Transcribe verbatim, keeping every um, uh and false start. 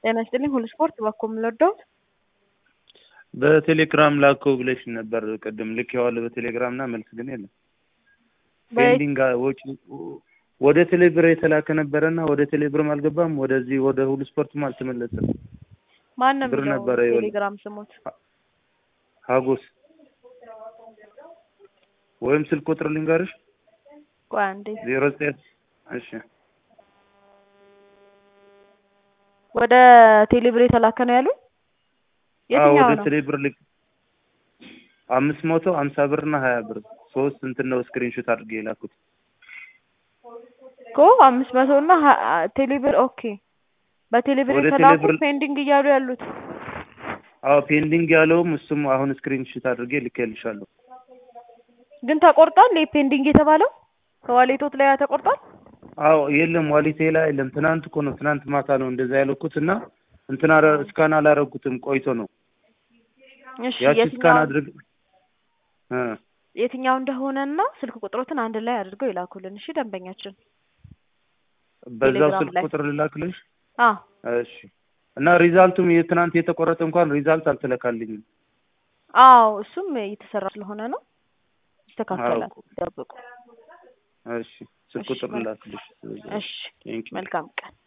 ጤና ይስጥልኝ ሁሉ ስፖርት ባኮም ለዶት በቴሌግራም ላከው ብለሽ ነበር ቀደም ልኬዋለሁ በቴሌግራምና መልስ ግን የለም ፔንዲንግ ወጪ ወደ ቴሌብር የተላከ ነበርና ወደ ቴሌብርም አልገባም ወደዚህ ወደ ሁሉ ስፖርትም አልተመለሰም ማን ነው የሚለው ቴሌግራም ስሞት ሀጎስ ወይም ስልክ ቁጥር ልንገርሽ ቆይ አንዴ ዜሮ ዘጠኝ እሺ ወደ ቴሌብር የተላከ ነው ያሉ የትኛው ወደ ቴሌብር ልክ አምስት መቶ ሃምሳ ብርና ሃያ ብር ሶስት እንትን ነው ስክሪንሾት አድርጌ የላኩት ኮ አምስት መቶ እና ቴሌብር ኦኬ በቴሌብር የተላኩ ፔንዲንግ እያሉ ያሉት አዎ ፔንዲንግ ያለውም እሱም አሁን ስክሪንሾት አድርጌ ልኬልሻለሁ ግን ተቆርጧል ለፔንዲንግ የተባለው ከዋሌቶት ላይ ተቆርጧል አዎ የለም ዋሌቴ ላይ የለም ትናንት እኮ ነው ትናንት ማታ ነው እንደዛ ያለኩትና እንትና ስካን አላረጉትም ቆይቶ ነው እሺ የስካን አድርግ እ የትኛው እንደሆነና ስልክ ቁጥሮትን አንድ ላይ አድርገው ይላኩልን እሺ ደንበኛችን በዛው ስልክ ቁጥር ልላክልሽ አዎ እሺ እና ሪዛልቱም የትናንት የተቆረጠ እንኳን ሪዛልት አልተለካልኝም አዎ እሱም እየተሰራ ስለሆነ ነው ይስተካከላል ጠብቁ እሺ ስልክ ቁጥር ልላክልሽ እሺ መልካም ቀን